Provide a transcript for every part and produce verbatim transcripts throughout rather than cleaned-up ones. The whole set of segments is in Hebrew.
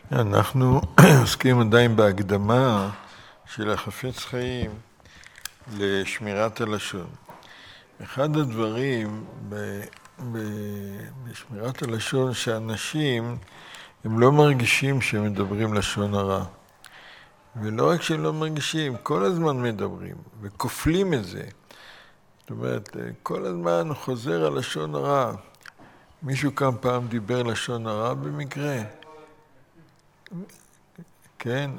אנחנו עוסקים עדיין בהקדמה של החפץ חיים לשמירת הלשון. אחד הדברים ב- ב- בשמירת הלשון שאנשים הם לא מרגישים שהם מדברים לשון הרע. ולא רק שהם לא מרגישים, כל הזמן מדברים וכופלים את זה. זאת אומרת, כל הזמן חוזר על לשון הרע. מישהו כמה פעם דיבר לשון הרע במקרה? כן?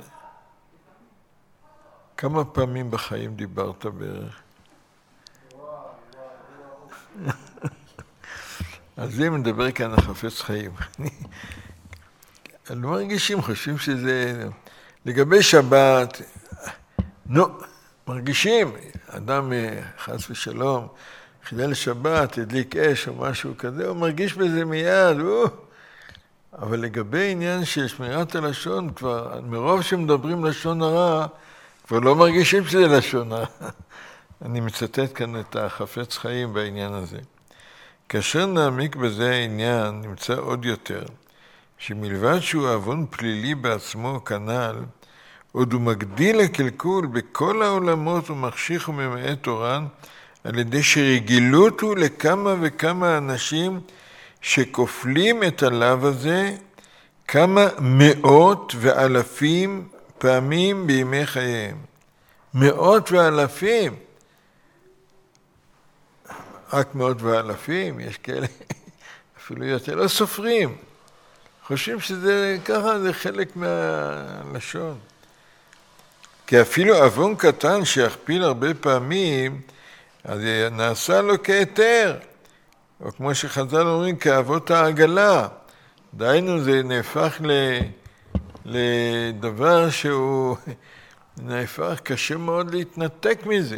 כמה פעמים בחיים דיברת בערך? אז זה מדבר כאן החפץ חיים. לא מרגישים, חושבים שזה... לגבי שבת, נו, מרגישים, אדם חס ושלום, חילל שבת, הדליק אש או משהו כזה, הוא מרגיש בזה מיד, הוא... אבל לגבי עניין של שמירת הלשון, כבר מרוב שמדברים לשון הרע, כבר לא מרגישים שזה לשון הרע. אני מצטט כאן את החפץ חיים בעניין הזה. כאשר נעמיק בזה העניין, נמצא עוד יותר, שמלבד שהוא עוון פלילי בעצמו כנ"ל, עוד הוא מגדיל הקלקול בכל העולמות ומחשיך וממעט תורן, על ידי שרגילות הוא לכמה וכמה אנשים שכופלים את הלאו הזה כמה מאות ואלפים פעמים בימי חייהם. מאות ואלפים. רק מאות ואלפים, יש כאלה, אפילו יותר, לא סופרים. חושבים שזה ככה, זה חלק מהלשון. כי אפילו עוון קטן שיכפיל הרבה פעמים, אז נעשה לו כהיתר. או כמו שחז"ל אומרים, כאבות העגלה. דהיינו, זה נהפך ל... לדבר שהוא נהפך קשה מאוד להתנתק מזה.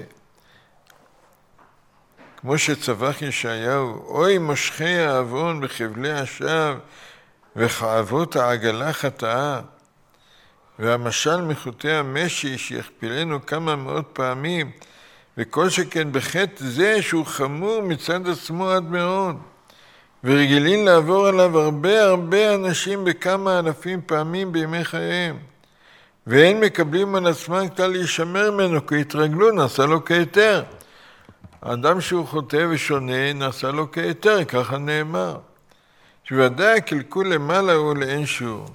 כמו שצווח ישעיהו, אוי מושכי העוון בחבלי השווא וכאבות העגלה חטאה. והמשל מחוטי המשי שיכפילנו כמה מאות פעמים, וכל שכן בחטא זה שהוא חמור מצד עצמו עד מאוד, ורגילים לעבור עליו הרבה הרבה אנשים בכמה אלפים פעמים בימי חייהם, ואין מקבלים על עצמם כלל להישמר ממנו, כי התרגלו, נעשה לו כהיתר. האדם שהוא חוטא ושונה, נעשה לו כהיתר, ככה נאמר. שוודאי הקלקול למעלה הוא לאין שיעור.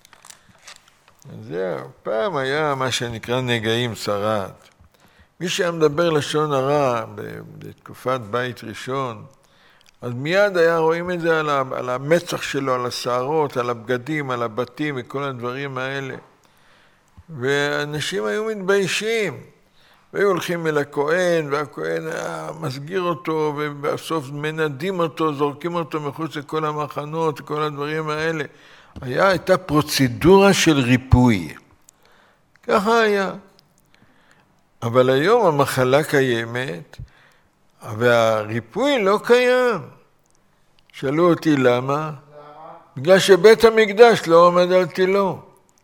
זהו, פעם היה מה שנקרא נגעים שרת. מי שהיה מדבר לשון הרע בתקופת בית ראשון, אז מיד היה רואים את זה על המצח שלו, על השערות, על הבגדים, על הבתים וכל הדברים האלה. ואנשים היו מתביישים. והיו הולכים אל הכהן, והכהן היה מסגיר אותו, ובסוף מנדים אותו, זורקים אותו מחוץ לכל המחנות, וכל הדברים האלה. היה, הייתה פרוצדורה של ריפוי. ככה היה. אבל היום המחלה קיימת, והריפוי לא קיים. שאלו אותי למה? למה? בגלל שבית המקדש לא עומד על תילו.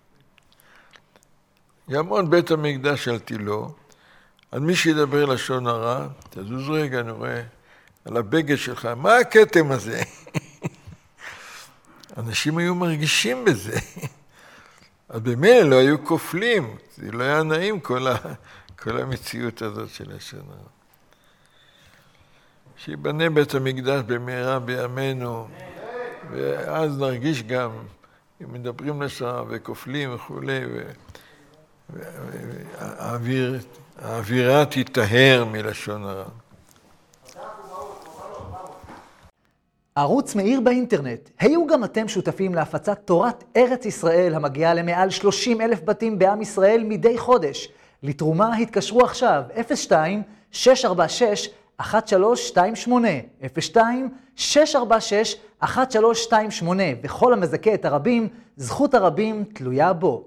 יעמוד בית המקדש על תילו, אז מי שידבר לשון הרע, תזוז רגע, אני רואה, על הבגד שלך, מה הכתם הזה? אנשים היו מרגישים בזה. אז במילא לא היו כופלים, זה לא היה נעים כל, ה, כל המציאות הזאת של לשון הרע. שיבנה בית המקדש במהרה בימינו, ואז נרגיש גם, אם מדברים לשון הרע וכופלים וכו', והאוויר, האווירה תיטהר מלשון הרע. ערוץ מאיר באינטרנט. היו גם אתם שותפים להפצת תורת ארץ ישראל המגיעה למעל שלושים אלף בתים בעם ישראל מדי חודש. לתרומה התקשרו עכשיו אפס שתיים שש ארבע שש אחת שלוש שתיים שמונה אפס שתיים שש ארבע שש אחת שלוש שתיים שמונה, וכל המזכה את הרבים, זכות הרבים תלויה בו.